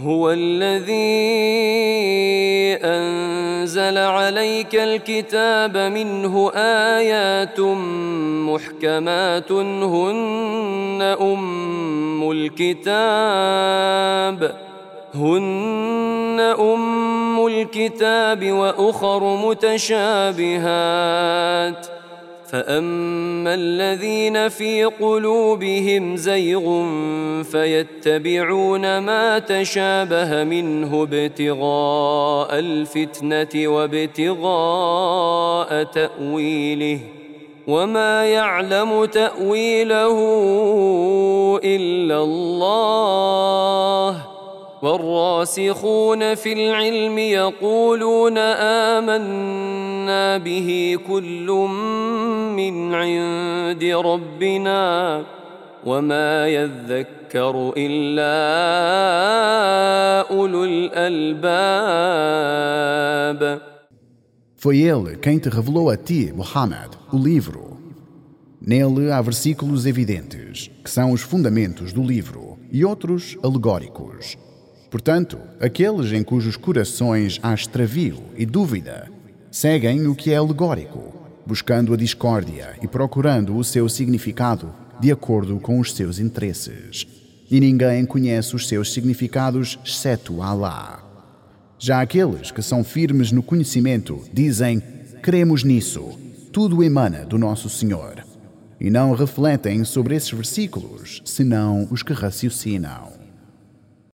هو الذي أنزل عليك الكتاب منه آيات محكمات هن أم الكتاب وأخر متشابهات فأما الذين في قلوبهم زيغ فيتبعون ما تشابه منه ابتغاء الفتنة وابتغاء تأويله وما يعلم تأويله إلا الله والراسخون في العلم يقولون آمنا به كل من عند ربنا وما يذكر إلا أولو الألباب. Foi ele quem te revelou a ti, Muhammad, o livro. Nele há versículos evidentes, que são os fundamentos do livro, e outros alegóricos. Portanto, aqueles em cujos corações há extravio e dúvida, seguem o que é alegórico, buscando a discórdia e procurando o seu significado de acordo com os seus interesses. E ninguém conhece os seus significados exceto Allah. Já aqueles que são firmes no conhecimento dizem: cremos nisso, tudo emana do nosso Senhor. E não refletem sobre esses versículos, senão os que raciocinam.